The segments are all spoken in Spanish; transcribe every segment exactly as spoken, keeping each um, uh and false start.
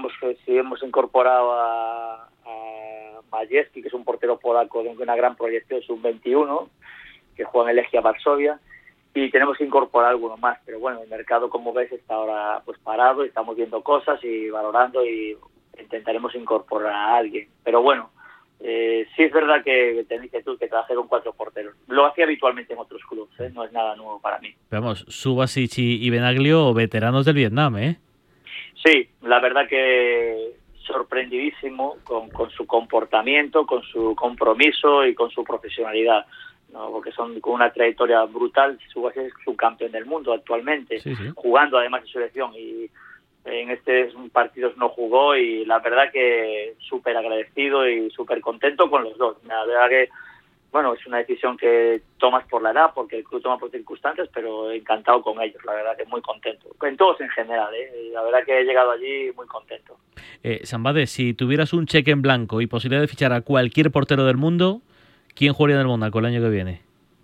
hemos, sí hemos incorporado a, a Majewski, que es un portero polaco de una gran proyección, sub veintiuno, que juega en Legia Varsovia, y tenemos que incorporar alguno más, pero bueno, el mercado, como ves, está ahora pues parado, y estamos viendo cosas y valorando, y intentaremos incorporar a alguien. Pero bueno, eh, sí es verdad que te dices tú que trabajé con cuatro porteros. Lo hacía habitualmente en otros clubes, ¿eh? No es nada nuevo para mí. Vamos, Subasic y, y Benaglio, veteranos del Vietnam, ¿eh? Sí, la verdad que sorprendidísimo con, con su comportamiento, con su compromiso y con su profesionalidad, ¿no? Porque son con una trayectoria brutal. Subasic es subcampeón del mundo actualmente, sí, sí. Jugando además en selección, y en estos partidos no jugó, y la verdad que súper agradecido y súper contento con los dos. La verdad que, bueno, es una decisión que tomas por la edad, porque el club toma por circunstancias, pero encantado con ellos, la verdad que muy contento. En todos en general, ¿eh? La verdad que he llegado allí muy contento. Eh, Sambade, si tuvieras un cheque en blanco y posibilidad de fichar a cualquier portero del mundo, ¿quién jugaría en el Mónaco el año que viene?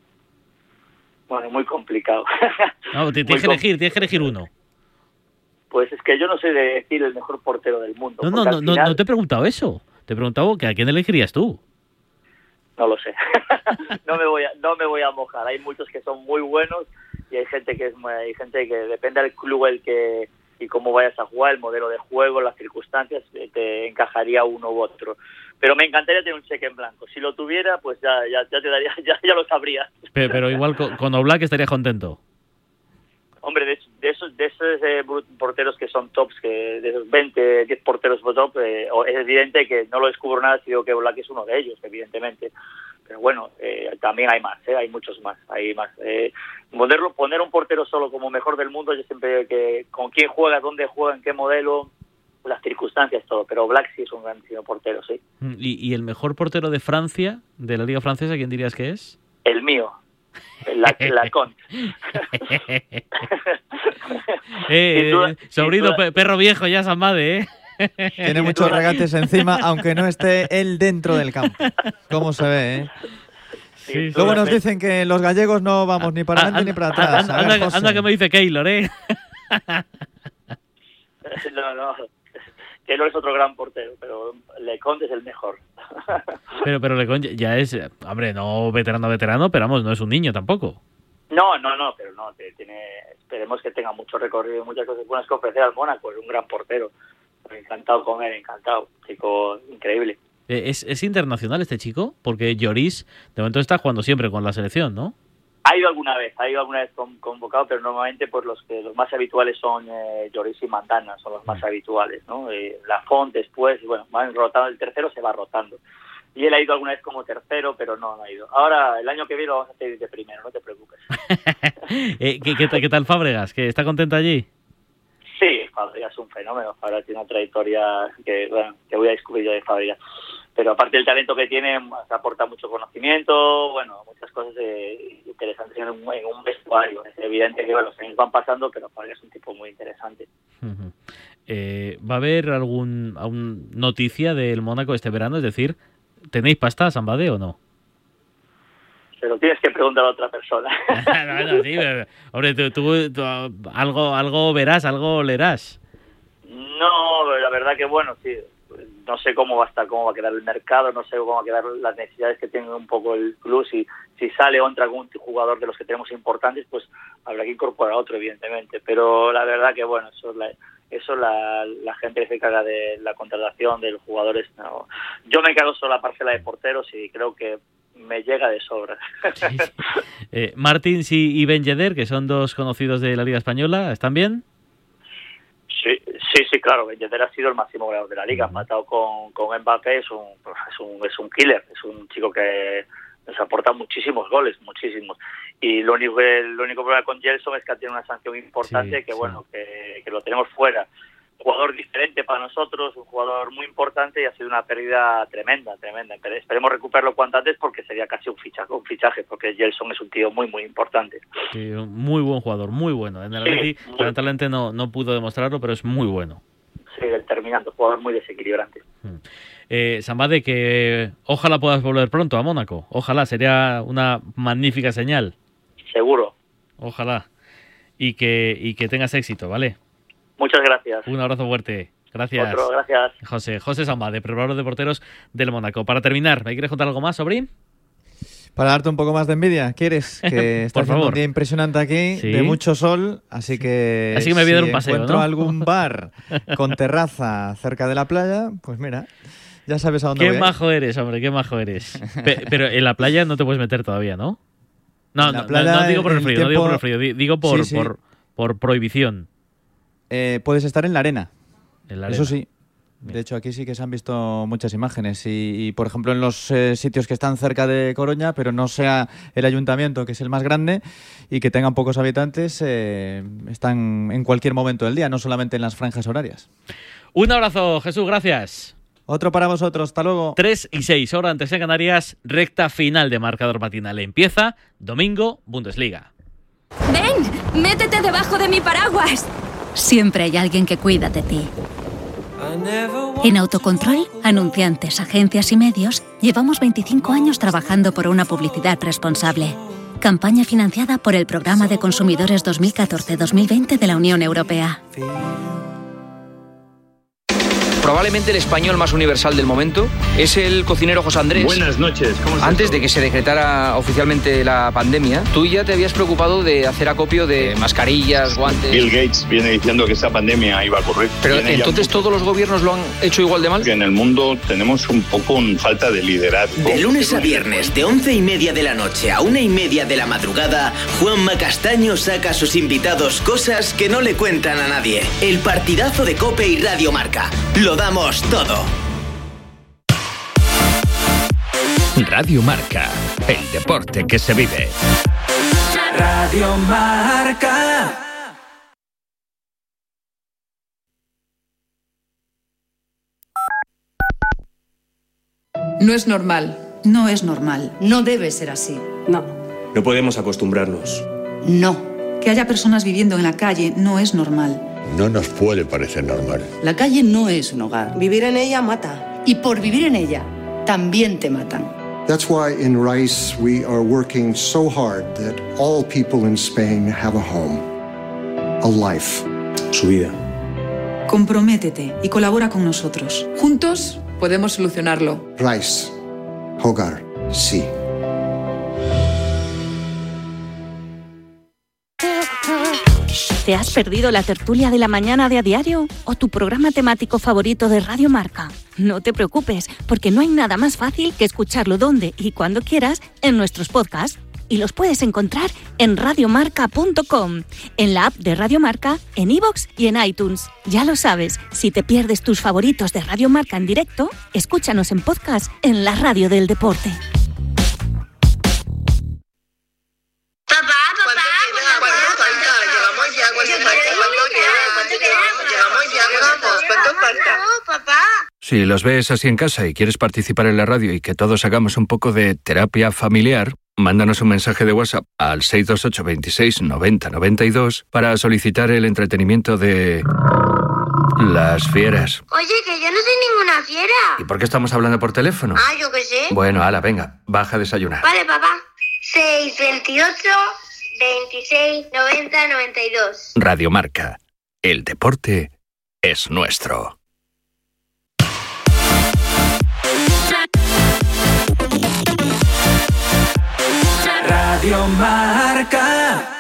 Bueno, muy complicado. No, tienes muy que elegir, tienes que elegir uno. Pues es que yo no sé de decir el mejor portero del mundo. No, no, no, final... no te he preguntado eso. Te he preguntado que a quién elegirías tú. No lo sé. no me voy a, no me voy a mojar. Hay muchos que son muy buenos, y hay gente que es hay gente que depende del club el que y cómo vayas a jugar, el modelo de juego, las circunstancias, te encajaría uno u otro. Pero me encantaría tener un cheque en blanco. Si lo tuviera, pues ya ya, ya te daría, ya, ya lo sabría. Pero, pero igual con, con Oblak estarías contento. Hombre, de, de esos, de esos eh, porteros que son tops, que de esos veinte, diez porteros top, eh, es evidente que no lo descubro nada si digo que Oblak es uno de ellos, evidentemente. Pero bueno, eh, también hay más, eh, hay muchos más, hay más. Eh, ponerlo, poner un portero solo como mejor del mundo, yo siempre digo que con quién juega, dónde juega, en qué modelo, las circunstancias, todo. Pero Oblak sí es un grandísimo portero, sí. ¿Y, y el mejor portero de Francia, de la Liga Francesa, quién dirías que es? El mío. La, la Conte. eh, duda, sobrino, duda, perro viejo ya, Sambade, ¿eh? Tiene muchos regates encima, aunque no esté él dentro del campo. ¿Cómo se ve, eh? Sí, luego nos dicen que los gallegos no vamos ni para adelante ni para atrás. Anda, anda, anda, anda que me dice Keylor, ¿eh? No, no. Keylor es otro gran portero, pero Leconte es el mejor. Pero, pero Leconte ya es, hombre, no veterano, veterano, pero vamos, no es un niño tampoco. No, no, no, pero no, tiene, esperemos que tenga mucho recorrido y muchas cosas buenas que ofrecer al Mónaco. Es un gran portero. Encantado con él, encantado. Chico increíble. ¿Es, es internacional este chico? Porque Lloris, de momento, está jugando siempre con la selección, ¿no? Ha ido alguna vez, ha ido alguna vez convocado, pero normalmente pues los que los más habituales son eh, Lloris y Mandana, son los más habituales, ¿no? Eh, Lafont después, y bueno, van rotando, el tercero se va rotando. Y él ha ido alguna vez como tercero, pero no, no ha ido. Ahora, el año que viene lo vamos a hacer de primero, no te preocupes. eh, ¿qué, qué, ¿Qué tal Fábregas? ¿Que está contento allí? Sí, Fábregas es un fenómeno. Fábregas tiene una trayectoria que, bueno, que voy a descubrir yo de Fábregas. Pero aparte del talento que tiene, se aporta mucho conocimiento, bueno, muchas cosas eh, interesantes en un, en un vestuario. Es evidente que bueno, los años van pasando, pero Fábregas es un tipo muy interesante. Uh-huh. eh, ¿Va a haber algún, algún noticia del Mónaco este verano? Es decir, ¿tenéis pasta, Sambade, o no? Pero tienes que preguntar a otra persona. no, no, sí, pero, hombre, tú, tú, tú algo, algo verás, algo leerás. No, la verdad que bueno, sí. No sé cómo va a estar, cómo va a quedar el mercado, no sé cómo va a quedar las necesidades que tiene un poco el club. Si, si sale o entra algún jugador de los que tenemos importantes, pues habrá que incorporar a otro, evidentemente. Pero la verdad que bueno, eso la, eso la, la gente que se encarga de la contratación de los jugadores. No. Yo me encargo solo la parcela de porteros y creo que me llega de sobra. Sí. eh, Martins y, y Ben Yedder, que son dos conocidos de la Liga Española, ¿están bien? Sí, sí, sí, claro. Ben Yedder ha sido el máximo goleador de la liga. Uh-huh. Empatado con, con Mbappé, es un, es un es un killer, es un chico que nos aporta muchísimos goles, muchísimos. Y lo único el único problema con Gelson es que tiene una sanción importante, sí, que sí. bueno, que, que lo tenemos fuera. Jugador diferente para nosotros, un jugador muy importante, y ha sido una pérdida tremenda, tremenda. Pero esperemos recuperarlo cuanto antes, porque sería casi un fichaje, un fichaje porque Gelson es un tío muy, muy importante. Sí, un muy buen jugador, muy bueno. En el Atleti, sí, lamentablemente no, no pudo demostrarlo, pero es muy bueno. Sí, determinante, jugador muy desequilibrante. Hmm. Eh, Sambade, que ojalá puedas volver pronto a Mónaco. Ojalá, sería una magnífica señal. Seguro. Ojalá. Y que, y que tengas éxito, ¿vale? Muchas gracias. Un abrazo fuerte. Gracias. Otro, gracias. José, José Sambade, preparador de porteros del Mónaco. Para terminar, ¿me quieres contar algo más, Sobrín? Para darte un poco más de envidia, ¿quieres? Que está haciendo un día impresionante aquí, ¿sí? De mucho sol, así que, así que me voy a dar un si paseo, encuentro ¿no? algún bar con terraza cerca de la playa, pues mira, ya sabes a dónde qué voy. Qué majo eres, hombre, qué majo eres. Pe- pero en la playa no te puedes meter todavía, ¿no? No, no, playa, no, no digo por el frío, el tiempo... no digo por el frío, digo por, sí, sí. por, por prohibición. Eh, puedes estar en la arena, en la arena. Eso sí. De hecho, aquí sí que se han visto muchas imágenes y, y por ejemplo, en los eh, sitios que están cerca de Coruña, pero no sea el ayuntamiento, que es el más grande, y que tengan pocos habitantes, eh, están en cualquier momento del día, no solamente en las franjas horarias. Un abrazo, Jesús, gracias. Otro para vosotros, hasta luego. tres y seis, hora antes en Canarias, recta final de marcador matinal. Empieza domingo, Bundesliga. ¡Ven! ¡Métete debajo de mi paraguas! Siempre hay alguien que cuida de ti. En Autocontrol, anunciantes, agencias y medios, llevamos veinticinco años trabajando por una publicidad responsable. Campaña financiada por el Programa de Consumidores dos mil catorce dos mil veinte de la Unión Europea. Probablemente el español más universal del momento es el cocinero José Andrés. Buenas noches, ¿cómo estás? Antes de que se decretara oficialmente la pandemia, tú ya te habías preocupado de hacer acopio de mascarillas, guantes... Bill Gates viene diciendo que esta pandemia iba a ocurrir. Pero entonces todos los gobiernos lo han hecho igual de mal. Que en el mundo tenemos un poco un falta de liderazgo. De lunes a viernes, de once y media de la noche a una y media de la madrugada, Juanma Castaño saca a sus invitados cosas que no le cuentan a nadie. El partidazo de COPE y Radio Marca. Lo damos todo. Radio Marca, el deporte que se vive. Radio Marca. No es normal. No es normal. No debe ser así. No. No podemos acostumbrarnos. No. Que haya personas viviendo en la calle no es normal. No nos puede parecer normal. La calle no es un hogar. Vivir en ella mata. Y por vivir en ella, también te matan. That's why in RICE we are working so hard that all people in Spain have a home, a life. Su vida. Comprométete y colabora con nosotros. Juntos podemos solucionarlo. RICE. Hogar. Sí. ¿Te has perdido la tertulia de la mañana de A Diario o tu programa temático favorito de Radio Marca? No te preocupes, porque no hay nada más fácil que escucharlo donde y cuando quieras en nuestros podcasts. Y los puedes encontrar en radiomarca punto com, en la app de Radio Marca, en iVoox y en iTunes. Ya lo sabes, si te pierdes tus favoritos de Radio Marca en directo, escúchanos en podcast en la radio del deporte. Si los ves así en casa y quieres participar en la radio y que todos hagamos un poco de terapia familiar, mándanos un mensaje de WhatsApp al seis dos ocho, veintiséis, noventa, noventa y dos para solicitar el entretenimiento de... Las fieras. Oye, que yo no soy ninguna fiera. ¿Y por qué estamos hablando por teléfono? Ah, yo qué sé. Bueno, ala, venga, baja a desayunar. Vale, papá. seis, veintiocho, veintiséis, noventa, noventa y dos. Radio Marca. El deporte es nuestro. Radio Marca.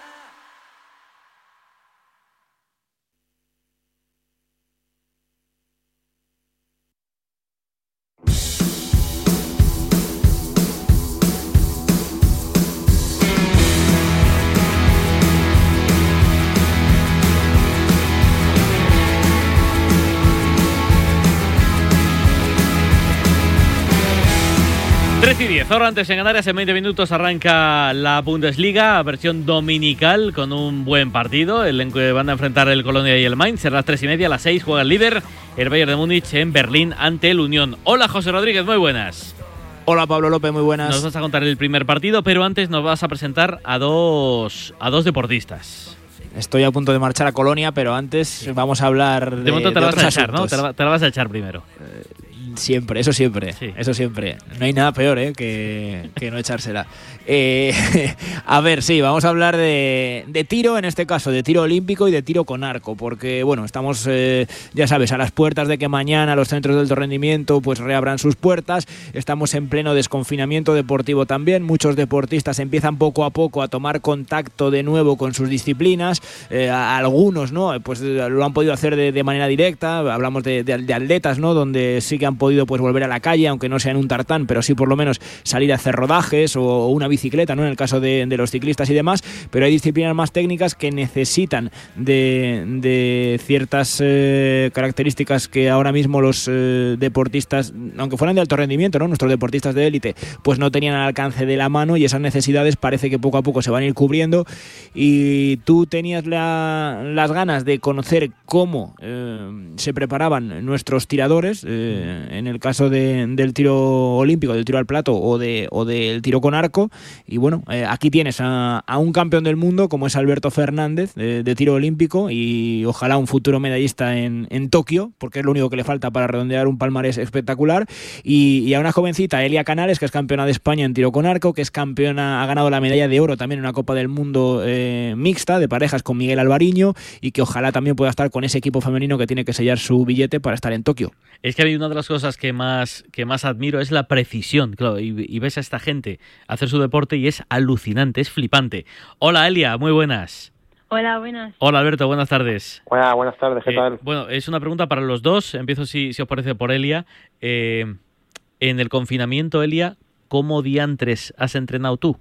tres y diez, ahora antes en Canarias, en veinte minutos arranca la Bundesliga, versión dominical, con un buen partido, el que van a enfrentar el Colonia y el Mainz. Será las tres y media, a las seis juega el líder, el Bayern de Múnich, en Berlín ante el Unión. Hola, José Rodríguez, muy buenas. Hola, Pablo López, muy buenas. Nos vas a contar el primer partido, pero antes nos vas a presentar a dos, a dos deportistas. Estoy a punto de marchar a Colonia, pero antes vamos a hablar de De momento te la de vas a otros echar, ¿no? asuntos. Te la, te la vas a echar primero. Eh, Siempre, eso siempre, Sí. eso siempre. No hay nada peor, ¿eh? que, que no echársela. Eh, a ver, sí, vamos a hablar de, de tiro, en este caso, de tiro olímpico y de tiro con arco, porque, bueno, estamos, eh, ya sabes, a las puertas de que mañana los centros de alto rendimiento pues reabran sus puertas. Estamos en pleno desconfinamiento deportivo también. Muchos deportistas empiezan poco a poco a tomar contacto de nuevo con sus disciplinas. Eh, a, algunos, ¿no? Pues lo han podido hacer de, de manera directa. Hablamos de, de, de atletas, ¿no? Donde sí que han podido pues volver a la calle, aunque no sea en un tartán, pero sí por lo menos salir a hacer rodajes o, o una bicicleta, ¿no? En el caso de, de los ciclistas y demás. Pero hay disciplinas más técnicas que necesitan de, de ciertas eh, características que ahora mismo los eh, deportistas, aunque fueran de alto rendimiento, ¿no? Nuestros deportistas de élite, pues no tenían al alcance de la mano, y esas necesidades parece que poco a poco se van a ir cubriendo. Y tú tenías la, las ganas de conocer cómo eh, se preparaban nuestros tiradores, eh, en el caso de, del tiro olímpico, del tiro al plato o, de, o del tiro con arco. Y bueno, eh, aquí tienes a, a un campeón del mundo como es Alberto Fernández, de, de tiro olímpico, y ojalá un futuro medallista en, en Tokio, porque es lo único que le falta para redondear un palmarés espectacular. Y, y a una jovencita, Elia Canales, que es campeona de España en tiro con arco, que es campeona, ha ganado la medalla de oro también en una Copa del Mundo eh, mixta de parejas con Miguel Alvariño, y que ojalá también pueda estar con ese equipo femenino que tiene que sellar su billete para estar en Tokio. Es que a mí una de las cosas que más, que más admiro es la precisión, claro, y, y ves a esta gente hacer su deporte y es alucinante, es flipante. Hola Elia, muy buenas. Hola, buenas. Hola Alberto, buenas tardes. Hola, buenas tardes, ¿qué Eh, tal? bueno, es una pregunta para los dos, empiezo si, si os parece por Elia. Eh, en el confinamiento, Elia, ¿cómo diantres has entrenado tú?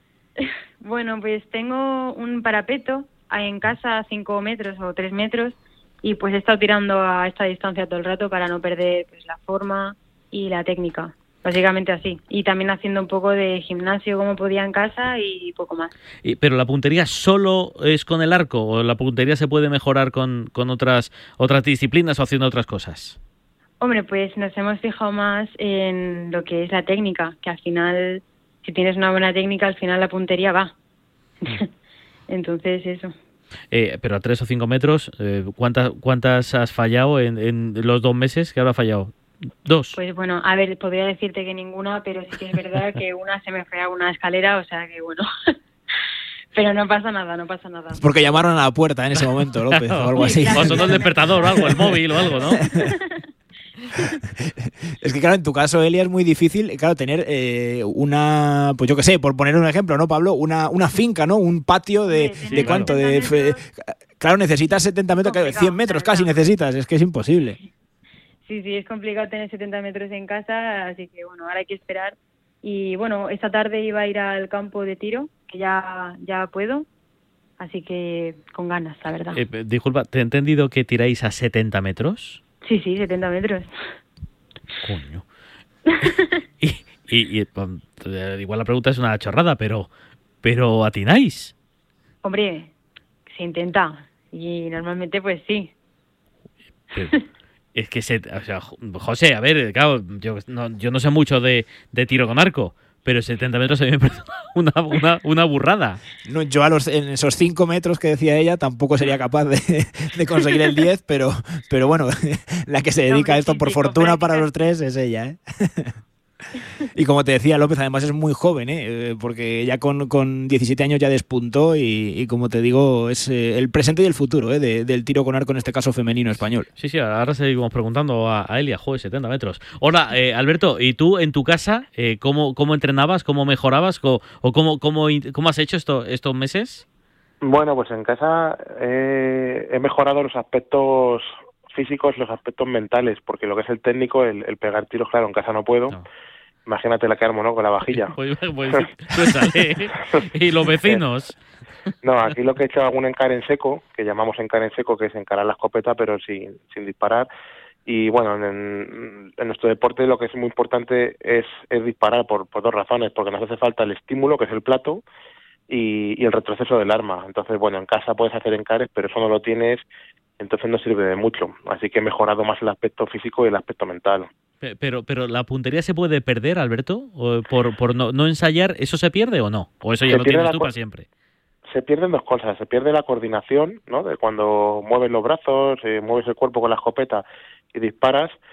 Bueno, pues tengo un parapeto ahí en casa a cinco metros o tres metros, y pues he estado tirando a esta distancia todo el rato para no perder pues la forma y la técnica. Básicamente así. Y también haciendo un poco de gimnasio como podía en casa y poco más. Y, ¿Pero la puntería solo es con el arco o la puntería se puede mejorar con, con otras, otras disciplinas o haciendo otras cosas? Hombre, pues nos hemos fijado más en lo que es la técnica, que al final, si tienes una buena técnica, al final la puntería va. Entonces, eso. Eh, pero a tres o cinco metros, eh, ¿cuántas, ¿cuántas has fallado en, en los dos meses que habrá fallado? ¿Dos? Pues bueno, a ver, podría decirte que ninguna, pero sí que es verdad que una se me fue a una escalera, o sea que bueno. Pero no pasa nada, no pasa nada. Porque llamaron a la puerta en ese momento, López, o algo así. O sonó el despertador o algo, el móvil o algo, ¿no? Es que claro, en tu caso, Elia, es muy difícil, claro, tener eh, una, pues yo qué sé, por poner un ejemplo, ¿no, Pablo? Una, una finca, ¿no? Un patio de, sí, de sí, cuánto, de, de claro, necesitas setenta metros, cien metros casi necesitas, es que es imposible. Sí, sí, es complicado tener setenta metros en casa, así que bueno, ahora hay que esperar. Y bueno, esta tarde iba a ir al campo de tiro, que ya, ya puedo, así que con ganas, la verdad. Eh, disculpa, ¿te he entendido que tiráis a setenta metros? Sí, sí, setenta metros. Coño. y, y, y igual la pregunta es una chorrada, pero, pero ¿atináis? Hombre, se intenta, y normalmente pues sí. Pero, es que, se, o sea, José, a ver, claro, yo no, yo no sé mucho de, de tiro con arco, pero setenta metros a mí me parece una, una, una burrada. No, yo a los, en esos cinco metros que decía ella tampoco sería capaz de, de conseguir el diez, pero, pero bueno, la que se dedica a esto por fortuna para los tres es ella, ¿eh? Y como te decía, López, además es muy joven, ¿eh? Porque ya con, con diecisiete años ya despuntó y, y como te digo, es eh, el presente y el futuro, ¿eh? de, del tiro con arco, en este caso femenino español. Sí, sí, ahora seguimos preguntando a, a Elia, joder, setenta metros. Hola, eh, Alberto, ¿y tú en tu casa eh, cómo, cómo entrenabas, cómo mejorabas o, o cómo, cómo, cómo has hecho esto, estos meses? Bueno, pues en casa eh, he mejorado los aspectos físicos, los aspectos mentales, porque lo que es el técnico, el, el pegar tiros, claro, en casa no puedo. No. Imagínate la que armo, ¿no? Con la vajilla. Pues, pues, pues sale. Y los vecinos. No, aquí lo que he hecho es algún encar en seco, que llamamos encar en seco, que es encarar la escopeta, pero sin, sin disparar. Y bueno, en, en nuestro deporte lo que es muy importante es, es disparar por, por dos razones, porque nos hace falta el estímulo, que es el plato, y, y el retroceso del arma. Entonces, bueno, en casa puedes hacer encares, pero eso no lo tienes, entonces no sirve de mucho. Así que he mejorado más el aspecto físico y el aspecto mental. Pero, pero ¿la puntería se puede perder, Alberto? ¿O por por no, no ensayar, eso se pierde o no? ¿O eso ya se lo tienes tú para siempre? Se pierden dos cosas. Se pierde la coordinación, ¿no? De cuando mueves los brazos, eh, mueves el cuerpo con la escopeta y disparas.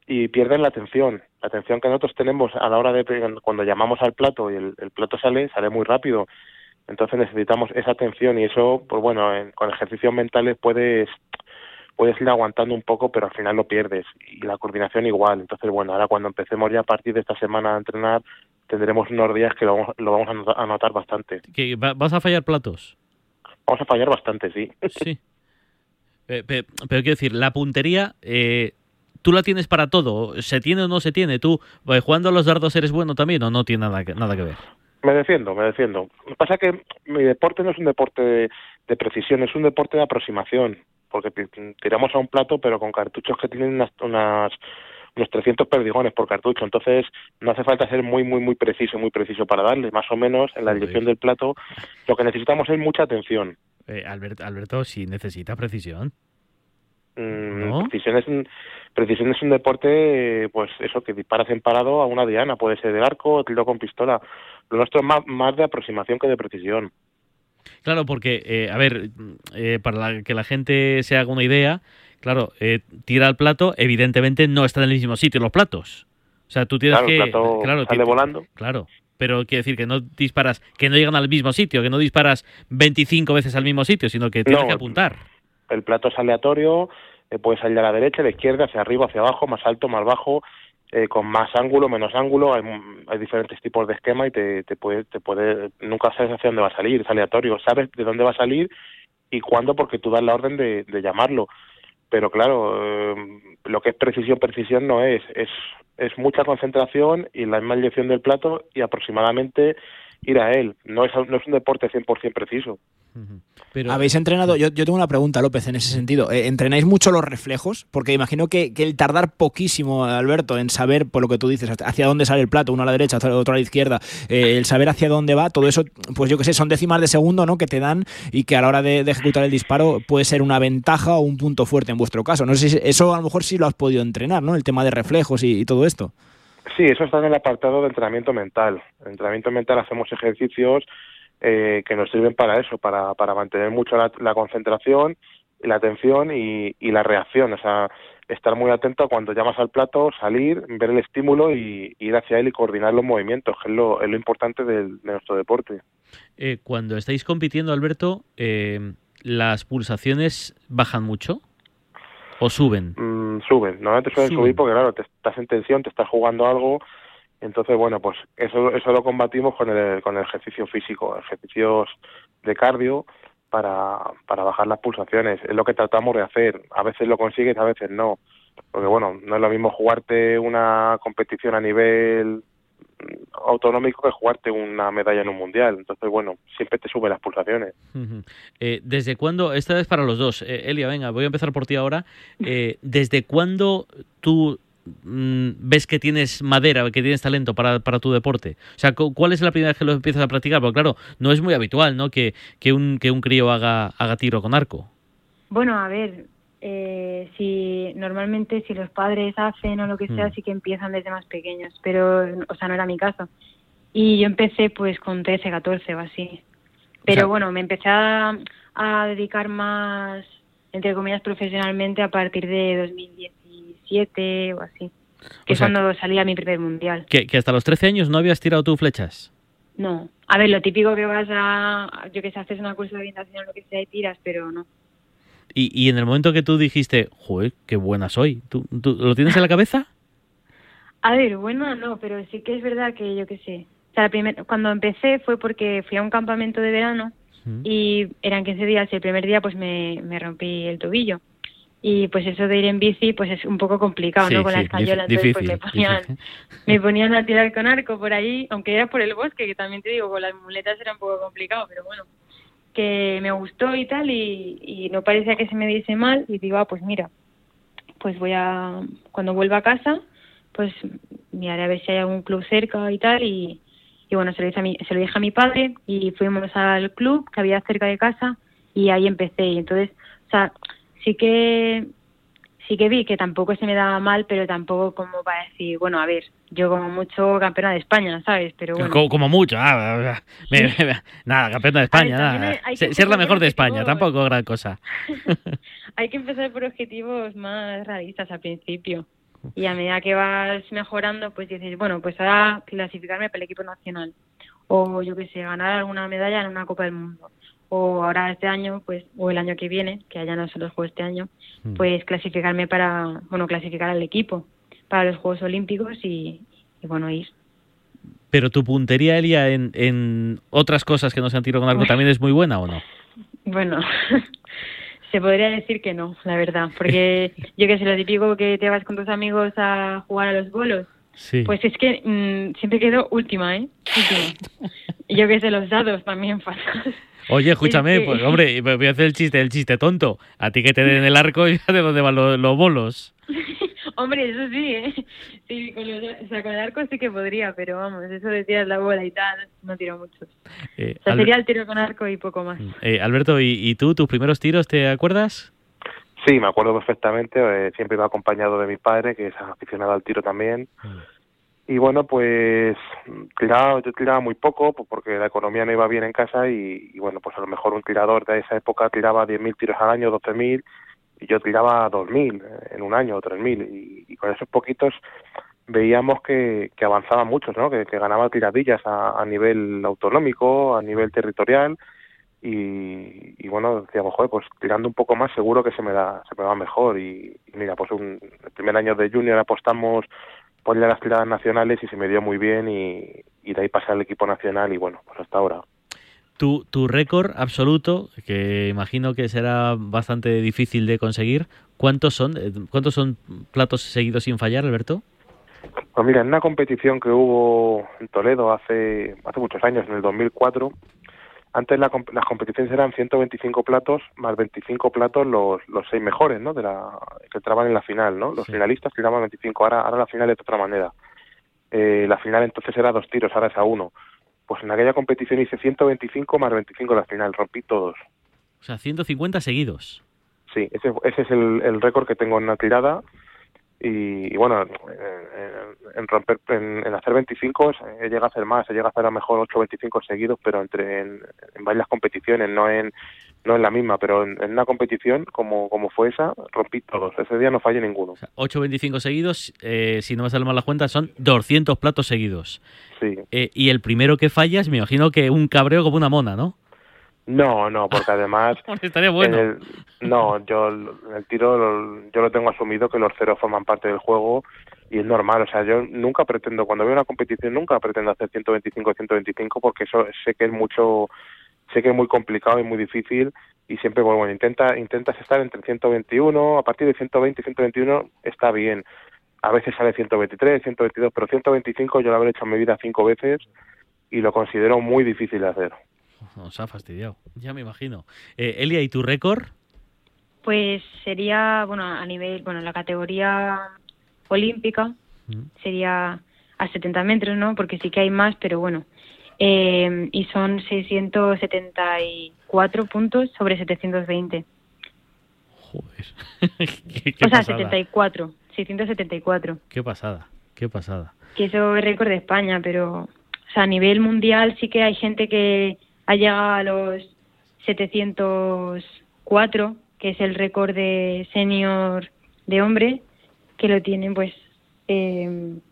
y pierden la atención. La atención que nosotros tenemos a la hora de cuando llamamos al plato y el, el plato sale, sale muy rápido. Entonces necesitamos esa atención y eso, pues bueno, en, con ejercicios mentales puedes puedes ir aguantando un poco, pero al final lo pierdes. Y la coordinación igual. Entonces, bueno, ahora cuando empecemos ya a partir de esta semana a entrenar, tendremos unos días que lo vamos, lo vamos a, notar, a notar bastante. ¿Que va, ¿Vas a fallar platos? Vamos a fallar bastante, sí. Sí. Pero, pero, pero quiero decir, la puntería, eh, ¿tú la tienes para todo? ¿Se tiene o no se tiene? ¿Tú eh, jugando a los dardos eres bueno también o no tiene nada que, nada que ver? Me defiendo, me defiendo. Lo que pasa es que mi deporte no es un deporte de, de precisión, es un deporte de aproximación. Porque tiramos a un plato, pero con cartuchos que tienen unas, unas unos trescientos perdigones por cartucho. Entonces, no hace falta ser muy, muy, muy preciso, muy preciso para darle. Más o menos, en la dirección del plato, lo que necesitamos es mucha atención. Eh, Albert, Alberto, sí necesita precisión. Mm, ¿No? Precisión es un, precisión es un deporte, pues eso, que disparas en parado a una diana. Puede ser del arco o tiro con pistola. Lo nuestro es más, más de aproximación que de precisión. Claro, porque, eh, a ver, eh, para la, que la gente se haga una idea, claro, eh, tira al plato, evidentemente no están en el mismo sitio los platos. O sea, tú tienes claro, que... el plato claro, sale volando. Claro, pero quiere decir que no disparas, que no llegan al mismo sitio, que no disparas veinticinco veces al mismo sitio, sino que tienes no, que apuntar. El plato es aleatorio, eh, puede salir a la derecha, a la izquierda, hacia arriba, hacia abajo, más alto, más bajo, eh, con más ángulo, menos ángulo, hay, hay diferentes tipos de esquema y te, te puede, te puede, nunca sabes hacia dónde va a salir, es aleatorio, sabes de dónde va a salir y cuándo porque tú das la orden de, de llamarlo, pero claro, eh, lo que es precisión, precisión no es, es, es mucha concentración y la misma dirección del plato y aproximadamente ir a él, no es, no es un deporte cien por ciento preciso. Pero... ¿Habéis entrenado? Yo, yo tengo una pregunta, López, en ese sentido. Eh, ¿Entrenáis mucho los reflejos? Porque imagino que, que el tardar poquísimo, Alberto, en saber, por lo que tú dices, hacia dónde sale el plato, uno a la derecha, otro a la izquierda, eh, el saber hacia dónde va, todo eso, pues yo qué sé, son décimas de segundo, ¿no?, que te dan y que a la hora de, de ejecutar el disparo puede ser una ventaja o un punto fuerte en vuestro caso. No sé si eso a lo mejor sí lo has podido entrenar, ¿no?, el tema de reflejos y, y todo esto. Sí, eso está en el apartado de entrenamiento mental. En entrenamiento mental hacemos ejercicios eh, que nos sirven para eso, para, para mantener mucho la, la concentración, la atención y, y la reacción. O sea, estar muy atento a cuando llamas al plato, salir, ver el estímulo y, y ir hacia él y coordinar los movimientos, que es lo, es lo importante del, de nuestro deporte. Eh, cuando estáis compitiendo, Alberto, eh, ¿las pulsaciones bajan mucho? ¿O suben? Mm, suben, normalmente suelen subir porque claro, te estás en tensión, te estás jugando algo, entonces bueno, pues eso eso lo combatimos con el con el ejercicio físico, ejercicios de cardio para, para bajar las pulsaciones, es lo que tratamos de hacer, a veces lo consigues, a veces no, porque bueno, no es lo mismo jugarte una competición a nivel autonómico que jugarte una medalla en un mundial, entonces bueno, siempre te suben las pulsaciones. Uh-huh. Eh, ¿Desde cuándo, esta vez para los dos, eh, Elia, venga, voy a empezar por ti ahora, eh, ¿desde cuándo tú mm, ves que tienes madera, que tienes talento para, para tu deporte? O sea, ¿cuál es la primera vez que lo empiezas a practicar? Porque claro, no es muy habitual, ¿no?, que, que, un, que un crío haga, haga tiro con arco. Bueno, a ver, eh, si normalmente si los padres hacen o lo que sea, mm. sí que empiezan desde más pequeños, pero, o sea, no era mi caso. Y yo empecé pues con trece, catorce o así. Pero o sea, bueno, me empecé a, a dedicar más, entre comillas, profesionalmente a partir de dos mil diecisiete o así, que es cuando salía mi primer mundial. ¿Que, ¿Que hasta los trece años no habías tirado tú flechas? No. A ver, lo típico que vas a, yo que sé, haces una curso de orientación o lo que sea y tiras, pero no. Y, y en el momento que tú dijiste, joder, qué buena soy, ¿tú, tú lo tienes en la cabeza? A ver, buena no, pero sí que es verdad que yo qué sé. O sea, la primer, cuando empecé fue porque fui a un campamento de verano mm. y eran quince días y el primer día pues me, me rompí el tobillo. Y pues eso de ir en bici pues es un poco complicado, sí, ¿no? Con sí, la escayola, entonces difícil, pues me ponían, me ponían a tirar con arco por ahí, aunque era por el bosque, que también te digo, con las muletas era un poco complicado, pero bueno, que me gustó y tal, y, y no parecía que se me diese mal, y digo, ah, pues mira, pues voy a, cuando vuelva a casa, pues miraré a ver si hay algún club cerca y tal, y, y bueno, se lo, hice a mi, se lo dije a mi padre, y fuimos al club que había cerca de casa, y ahí empecé, y entonces, o sea, sí que sí que vi que tampoco se me daba mal, pero tampoco como para decir, bueno, a ver, yo como mucho campeona de España, ¿sabes? Pero bueno. Como, como mucho, ah, me, me, me, nada, campeona de España, ver, nada. Hay, hay ser la mejor de España, tampoco gran cosa. Hay que empezar por objetivos más realistas al principio. Y a medida que vas mejorando, pues dices, bueno, pues ahora clasificarme para el equipo nacional. O yo qué sé, ganar alguna medalla en una Copa del Mundo. O ahora este año, pues, o el año que viene, que allá no son los Juegos este año, mm. pues clasificarme para, bueno, clasificar al equipo para los Juegos Olímpicos y, y bueno, ir. Pero tu puntería, Elia, en, en otras cosas que no sean tiro con arco, ¿también es muy buena o no? Bueno, se podría decir que no, la verdad, porque yo que sé, lo típico que te vas con tus amigos a jugar a los bolos, sí. Pues es que mmm, siempre quedo última, ¿eh? Última. Yo que sé, los dados también fatal. Oye, escúchame, es que... pues hombre, voy a hacer el chiste, el chiste tonto. A ti que te den el arco, ya de dónde van los, los bolos. Hombre, eso sí, ¿eh? Sí, con, los, o sea, con el arco sí que podría, pero vamos, eso de tirar la bola y tal, no tiro mucho. Eh, o sea, sería el tiro con arco y poco más. Eh, Alberto, ¿y, ¿y tú, tus primeros tiros, te acuerdas? Sí, me acuerdo perfectamente, eh, siempre iba acompañado de mi padre, que es aficionado al tiro también. Mm. Y bueno, pues tiraba, yo tiraba muy poco, pues porque la economía no iba bien en casa y, y bueno, pues a lo mejor un tirador de esa época tiraba diez mil tiros al año, doce mil, y yo tiraba dos mil en un año o tres mil, y, y con esos poquitos veíamos que, que avanzaba mucho, ¿no? Que, que ganaba tiradillas a, a nivel autonómico, a nivel territorial, y, y bueno, decíamos, joder, pues tirando un poco más seguro que se me da, se me va mejor, y, y mira, pues un, el primer año de junior apostamos por ir a las tiradas nacionales y se me dio muy bien, y, y de ahí pasé al equipo nacional y bueno, pues hasta ahora. Tu, tu récord absoluto, que imagino que será bastante difícil de conseguir, ¿cuántos son? ¿Cuántos son platos seguidos sin fallar, Alberto? Pues mira, en una competición que hubo en Toledo hace hace muchos años, en el dos mil cuatro, antes la, las competiciones eran ciento veinticinco platos más veinticinco platos los los seis mejores, ¿no? De la que entraban en la final, ¿no? Los sí. finalistas tiraban veinticinco, ahora ahora la final es de otra manera. Eh, la final entonces era dos tiros, ahora es a uno. Pues en aquella competición hice ciento veinticinco más veinticinco en la final, rompí todos. O sea, ciento cincuenta seguidos. Sí, ese, ese es el, el récord que tengo en una tirada. Y, y bueno, en, en romper, en, en hacer veinticinco he llegado a hacer más, he llegado a hacer a lo mejor ocho veinticinco seguidos, pero entre en, en varias competiciones, no en no en la misma, pero en, en una competición como como fue esa, rompí todos. Ese día no fallé ninguno. O sea, ocho veinticinco seguidos, eh, si no me salen mal las cuentas, son doscientos platos seguidos. Sí. Eh, y el primero que fallas, me imagino que un cabreo como una mona, ¿no? No, no, porque además... Estaría bueno. En el, no, yo en el tiro lo, yo lo tengo asumido que los ceros forman parte del juego y es normal. O sea, yo nunca pretendo, cuando veo una competición, nunca pretendo hacer ciento veinticinco, ciento veinticinco, porque eso sé que es mucho, sé que es muy complicado y muy difícil, y siempre, bueno, bueno intenta, intentas estar entre ciento veintiuno, a partir de ciento veinte, ciento veintiuno está bien. A veces sale ciento veintitrés, ciento veintidós, pero ciento veinticinco yo lo habré hecho en mi vida cinco veces y lo considero muy difícil de hacer. Nos ha fastidiado, ya me imagino. Eh, Elia, ¿y tu récord? Pues sería, bueno, a nivel, bueno, la categoría olímpica mm. sería a setenta metros, ¿no? Porque sí que hay más, pero bueno. Eh, y son seiscientos setenta y cuatro puntos sobre setecientos veinte. Joder. ¿Qué, qué o sea, pasada. setenta y cuatro, seiscientos setenta y cuatro. Qué pasada, qué pasada. Que eso es récord de España, pero, o sea, a nivel mundial sí que hay gente que ha llegado a los setecientos cuatro, que es el récord de senior de hombre, que lo tiene pues eh,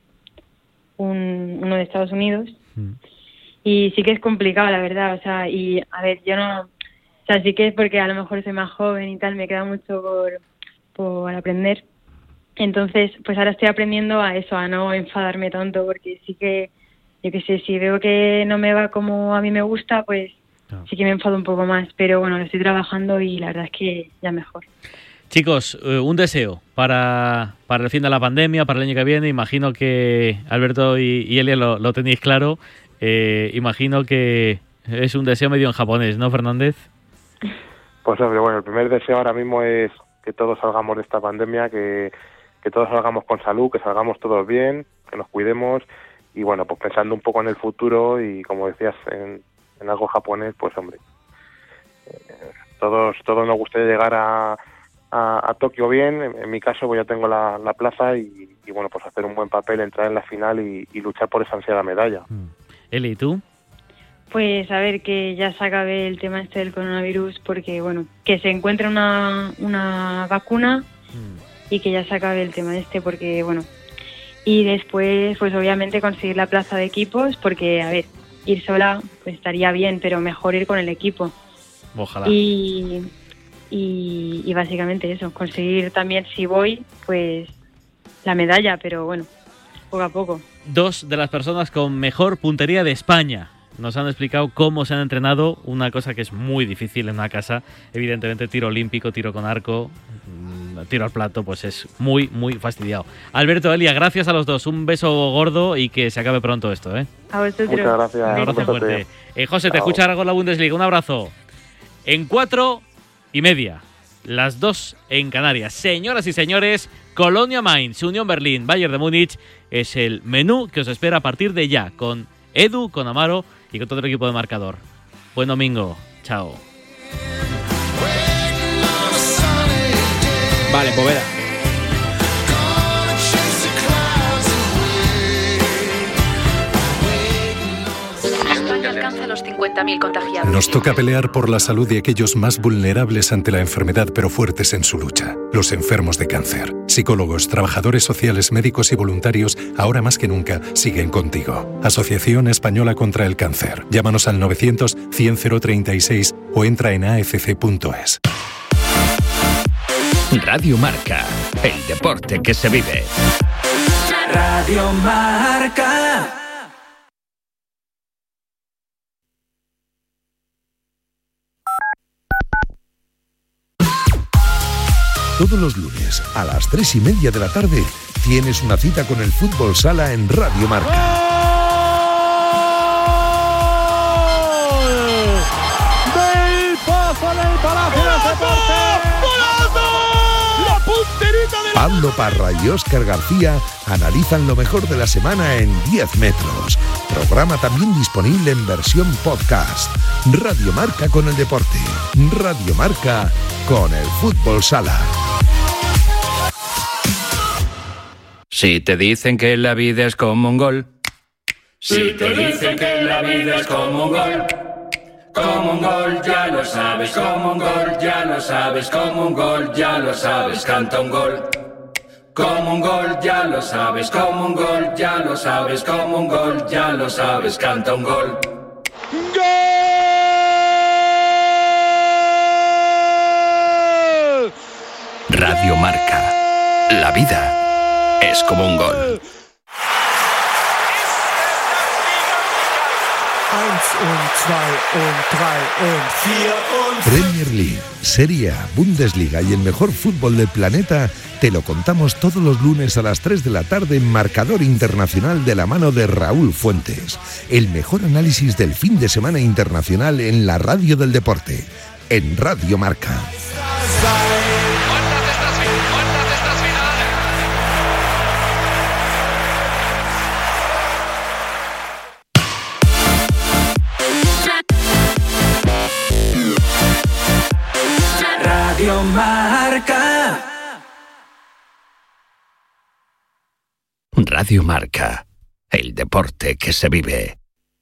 un, uno de Estados Unidos. Mm. Y sí que es complicado, la verdad. O sea, y a ver, yo no... O sea, sí que es porque a lo mejor soy más joven y tal, me queda mucho por, por aprender. Entonces, pues ahora estoy aprendiendo a eso, a no enfadarme tanto, porque sí que... Yo qué sé, si veo que no me va como a mí me gusta, pues no. sí que me enfado un poco más. Pero bueno, lo estoy trabajando y la verdad es que ya mejor. Chicos, eh, un deseo para, para el fin de la pandemia, para el año que viene. Imagino que Alberto y, y Elia lo, lo tenéis claro. Eh, imagino que es un deseo medio en japonés, ¿no, Fernández? Pues hombre, bueno, el primer deseo ahora mismo es que todos salgamos de esta pandemia, que, que todos salgamos con salud, que salgamos todos bien, que nos cuidemos. Y bueno, pues pensando un poco en el futuro y como decías, en, en algo japonés, pues hombre, eh, todos todos nos gustaría llegar a, a, a Tokio bien. En, en mi caso, pues ya tengo la, la plaza y, y bueno, pues hacer un buen papel, entrar en la final y, y luchar por esa ansiada medalla. Mm. Eli, ¿y tú? Pues a ver, que ya se acabe el tema este del coronavirus, porque bueno, que se encuentre una, una vacuna mm. y que ya se acabe el tema este, porque bueno. Y después, pues obviamente conseguir la plaza de equipos, porque, a ver, ir sola pues estaría bien, pero mejor ir con el equipo. Ojalá. Y, y, y básicamente eso, conseguir también, si voy, pues la medalla, pero bueno, poco a poco. Dos de las personas con mejor puntería de España nos han explicado cómo se han entrenado, una cosa que es muy difícil en una casa. Evidentemente, tiro olímpico, tiro con arco, tiro al plato, pues es muy, muy fastidiado. Alberto, Elia, gracias a los dos. Un beso gordo y que se acabe pronto esto, ¿eh? A vosotros. Muchas gracias. Un abrazo fuerte. Eh, José, te escucha ahora con la Bundesliga. Un abrazo. En cuatro y media, las dos en Canarias. Señoras y señores, Colonia Mainz, Unión Berlín, Bayern de Múnich es el menú que os espera a partir de ya, con Edu, con Amaro y con todo el equipo de Marcador. Buen domingo. Chao. Vale, Poveda. España alcanza los cincuenta mil contagiados. Nos toca pelear por la salud de aquellos más vulnerables ante la enfermedad, pero fuertes en su lucha. Los enfermos de cáncer. Psicólogos, trabajadores sociales, médicos y voluntarios, ahora más que nunca, siguen contigo. Asociación Española contra el Cáncer. Llámanos al novecientos cien cero treinta y seis o entra en a f c punto es. Radio Marca, el deporte que se vive. Radio Marca. Todos los lunes a las tres y media de la tarde tienes una cita con el Fútbol Sala en Radio Marca. Del Pozo del Palacio de Deportes. La punterita de la... Pablo Parra y Óscar García analizan lo mejor de la semana en diez metros. Programa también disponible en versión podcast. Radio Marca con el deporte. Radio Marca con el Fútbol Sala. Si te dicen que la vida es como un gol. Si te dicen que la vida es como un gol. Como un gol, ya lo sabes, como un gol, ya lo sabes, como un gol, ya lo sabes, canta un gol. Como un gol, ya lo sabes, como un gol, ya lo sabes, como un gol, ya lo sabes, canta un gol. ¡Gol! Radio Marca. La vida es como un gol. Premier League, Serie A, Bundesliga y el mejor fútbol del planeta te lo contamos todos los lunes a las tres de la tarde en Marcador Internacional de la mano de Raúl Fuentes. El mejor análisis del fin de semana internacional en la radio del deporte, en Radio Marca. Radio Marca. Radio Marca. El deporte que se vive.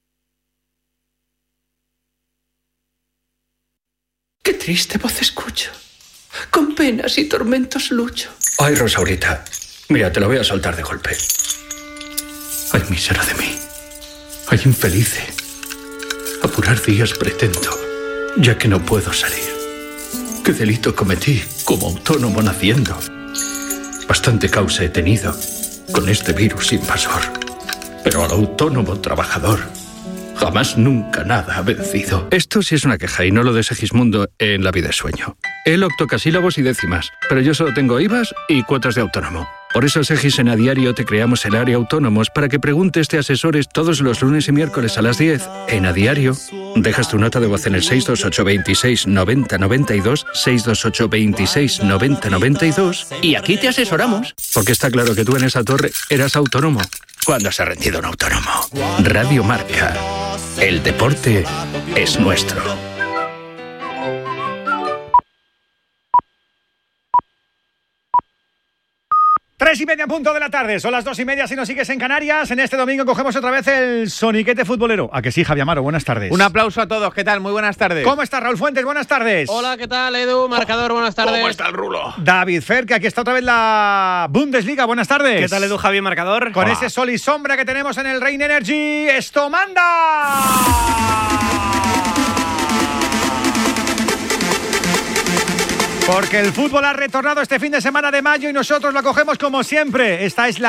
Qué triste voz escucho. Con penas y tormentos lucho. Ay, Rosaurita. Mira, te lo voy a soltar de golpe. Ay, mísera de mí. Ay, infelice. Apurar días pretendo, ya que no puedo salir. ¿Qué delito cometí como autónomo naciendo? Bastante causa he tenido con este virus invasor. Pero al autónomo trabajador jamás nunca nada ha vencido. Esto sí es una queja y no lo de Segismundo en La vida es sueño. Él octocasílabos y décimas, pero yo solo tengo I V As y cuotas de autónomo. Por eso, Segis, en A Diario te creamos el área autónomos para que preguntes, te asesores todos los lunes y miércoles a las diez. En A Diario, dejas tu nota de voz en el seis dos ocho, veintiséis, noventa, noventa y dos, seis dos ocho, veintiséis, noventa, noventa y dos, y aquí te asesoramos. Porque está claro que tú en esa torre eras autónomo. ¿Cuándo se ha rendido un autónomo? Radio Marca. El deporte es nuestro. Tres y media punto de la tarde, son las dos y media si nos sigues en Canarias. En este domingo cogemos otra vez el soniquete futbolero. ¿A que sí, Javi Amaro? Buenas tardes. Un aplauso a todos, ¿qué tal? Muy buenas tardes. ¿Cómo está Raúl Fuentes? Buenas tardes. Hola, ¿qué tal, Edu? Marcador, buenas tardes. ¿Cómo está el rulo? David Fer, que aquí está otra vez la Bundesliga. Buenas tardes. ¿Qué tal, Edu, Javi, Marcador? Con Hola. ese sol y sombra que tenemos en el Rain Energy, ¡esto manda! Porque el fútbol ha retornado este fin de semana de mayo y nosotros lo cogemos como siempre. Esta es la